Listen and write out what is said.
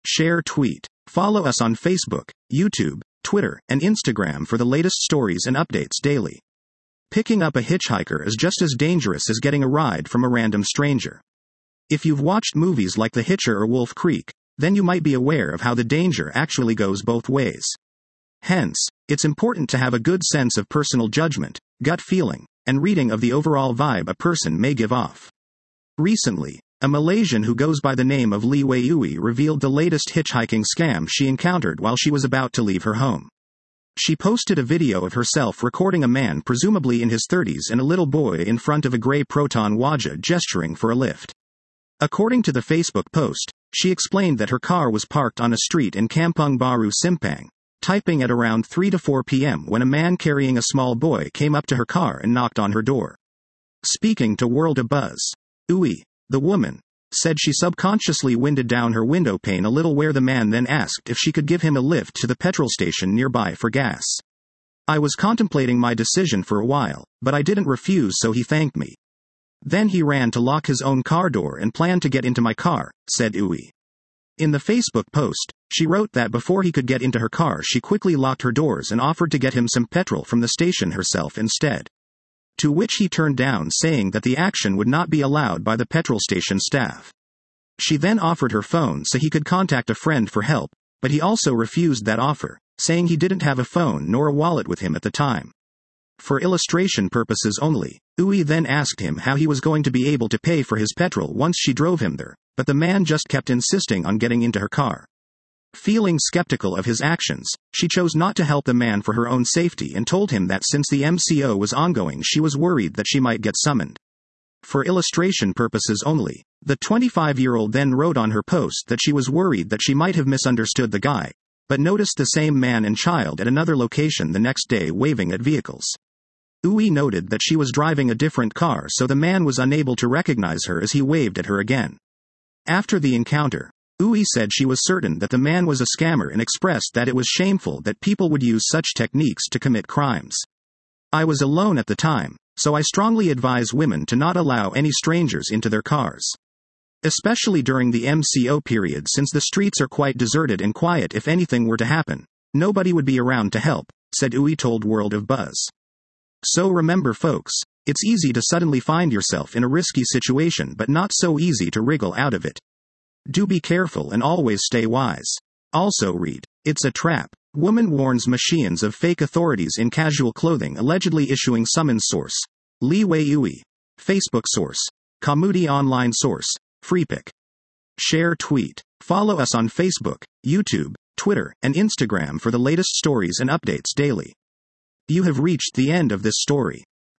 Share, tweet. Follow us on Facebook, YouTube, Twitter, and Instagram for the latest stories and updates daily. Picking up a hitchhiker is just as dangerous as getting a ride from a random stranger. If you've watched movies like The Hitcher or Wolf Creek, then you might be aware of how the danger actually goes both ways. Hence, it's important to have a good sense of personal judgment, gut feeling, and reading of the overall vibe a person may give off. Recently, a Malaysian who goes by the name of Lee Wei Ui revealed the latest hitchhiking scam she encountered while she was about to leave her home. She posted a video of herself recording a man presumably in his 30s and a little boy in front of a grey Proton Wajah gesturing for a lift. According to the Facebook post, she explained that her car was parked on a street in Kampung Baru Simpang, typing at around 3 to 4 p.m. when a man carrying a small boy came up to her car and knocked on her door. Speaking to World of Buzz, Ui, the woman, said she subconsciously winded down her window pane a little where the man then asked if she could give him a lift to the petrol station nearby for gas. I was contemplating my decision for a while, but I didn't refuse, so he thanked me. Then he ran to lock his own car door and planned to get into my car, said Ui. In the Facebook post, she wrote that before he could get into her car she quickly locked her doors and offered to get him some petrol from the station herself instead. To which he turned down, saying that the action would not be allowed by the petrol station staff. She then offered her phone so he could contact a friend for help, but he also refused that offer, saying he didn't have a phone nor a wallet with him at the time. For illustration purposes only, Ui then asked him how he was going to be able to pay for his petrol once she drove him there, but the man just kept insisting on getting into her car. Feeling skeptical of his actions, she chose not to help the man for her own safety and told him that since the MCO was ongoing she was worried that she might get summoned. For illustration purposes only, the 25-year-old then wrote on her post that she was worried that she might have misunderstood the guy, but noticed the same man and child at another location the next day waving at vehicles. Ui noted that she was driving a different car, so the man was unable to recognize her as he waved at her again. After the encounter, Ui said she was certain that the man was a scammer and expressed that it was shameful that people would use such techniques to commit crimes. I was alone at the time, so I strongly advise women to not allow any strangers into their cars. Especially during the MCO period, since the streets are quite deserted and quiet. If anything were to happen, nobody would be around to help, said Ui told World of Buzz. So remember folks, it's easy to suddenly find yourself in a risky situation but not so easy to wriggle out of it. Do be careful and always stay wise. Also read, it's a trap. Woman warns machines of fake authorities in casual clothing allegedly issuing summons. Source, Lee Wei Ui. Facebook source, Kamudi Online source, Freepik. Share, tweet. Follow us on Facebook, YouTube, Twitter, and Instagram for the latest stories and updates daily. You have reached the end of this story.